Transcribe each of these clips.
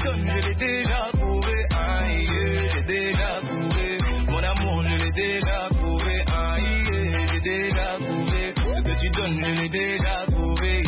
donnes, je l'ai déjà trouvé. J'ai déjà trouvé. Mon amour, je l'ai déjà trouvé. J'ai déjà trouvé. Ce que tu donnes, je l'ai déjà trouvé.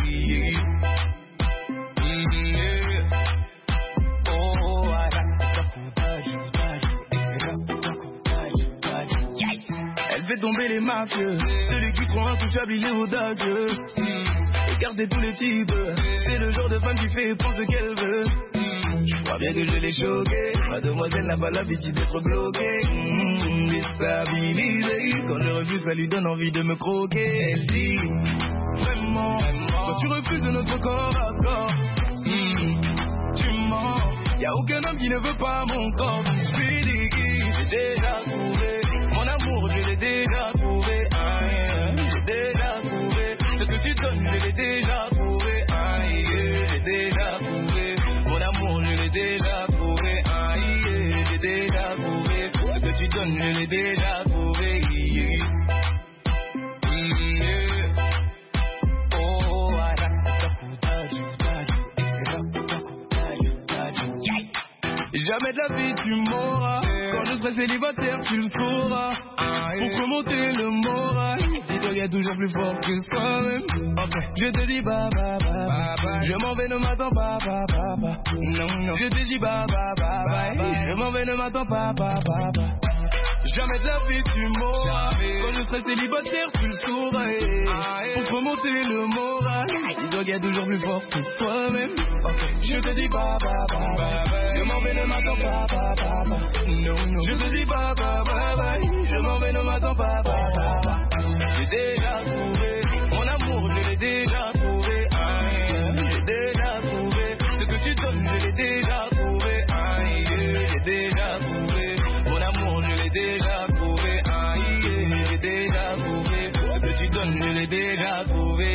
Elle fait tomber les mafieux, celui qui croit intouchable, il est audacieux. Regardez tous les types, c'est le genre de femme qui fait prendre ce qu'elle veut. Je crois bien que je l'ai choquée, mademoiselle n'a pas l'habitude d'être bloquée. Déstabilisée, quand je refuse ça lui donne envie de me croquer. Elle dit, vraiment, quand tu refuses notre corps à corps, tu mens. Y'a aucun homme qui ne veut pas mon corps. Je suis déguisé, j'ai déjà trouvé. Mon amour, je l'ai déjà trouvé. J'ai déjà trouvé. Ce que tu donnes, je l'ai déjà trouvé. J'ai déjà trouvé. Mon amour, je l'ai déjà trouvé. J'ai déjà trouvé. Ce que tu donnes, je l'ai déjà trouvé. Jamais de la vie tu m'auras. Quand je serai célibataire tu le sauras. Pour remonter le moral, dis-toi y'a toujours plus fort que soi-même. Je te dis bah bah bah bah. Je m'en vais, ne m'attends pas bah bah bah. Non. Je te dis bah bah bah bah. Je m'en vais, ne m'attends pas bah bah bah. Jamais de la vie tu m'auras. Quand je serai célibataire tu le sauras. Pour remonter le moral, dis-toi qu'il y a toujours plus fort que toi-même. Je te dis bah bah bah bah. Je m'en vais, ne m'attends pas bah bah bah. Non. Je te dis bah bah bah bah. Je m'en vais, ne m'attends pas bah bah bah. J'ai déjà trouvé mon amour, je l'ai déjà trouvé. J'ai déjà trouvé ce que tu donnes, je l'ai déjà trouvé. J'ai déjà trouvé mon amour, je l'ai déjà trouvé. J'ai déjà trouvé ce que tu donnes, je l'ai déjà trouvé.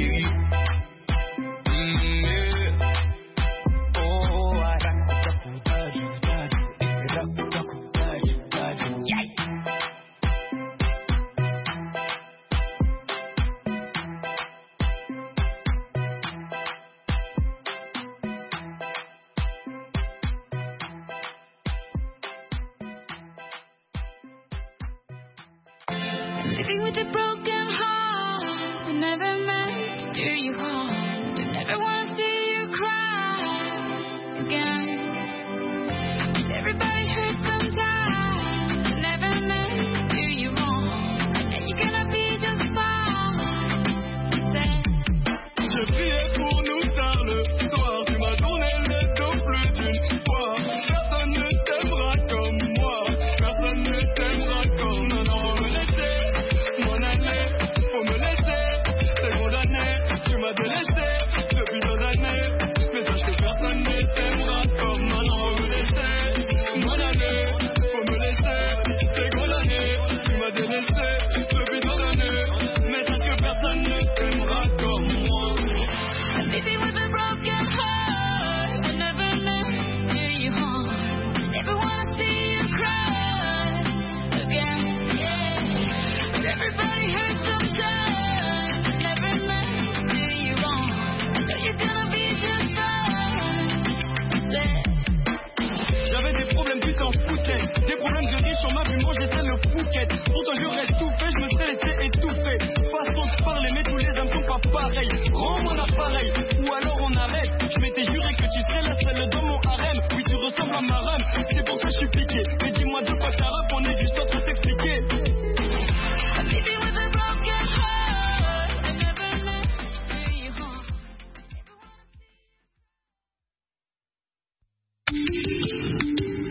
Living with a broken heart, I never meant to do you harm. To never want to see you cry again. Everybody hurts sometimes, I never meant to do you wrong. And you're gonna be just fine. Je priais pour nous tard le soir, tu m'as tourné le dos plus d'une fois. Personne ne t'aimera comme moi, personne ne t'aimera comme non. Tu m'as délaissé depuis tant d'années, mais sache que personne ne t'aimera comme maintenant. Me laisser, mon année, faut me laisser, c'est condamné. Tu m'as délaissé depuis tant d'années, mais sache que personne ne t'aimera comme moi. I'm living with a broken heart, I never meant to do you harm. Never wanna see you cry again. But everybody hurts sometimes. J'avais des problèmes, tu t'en foutais. Des problèmes de riches, on m'a vu manger c'est le fouquet. Pourtant j'aurais tout fait, je me serais laissé étouffer. Façon de parler, mais tous les hommes sont pas pareils. Rends-moi l'appareil, ou alors on arrête. Je m'étais juré que tu serais la seule dans mon harem. Oui, tu ressembles à ma rhum, c'est pour ça que je suis piqué.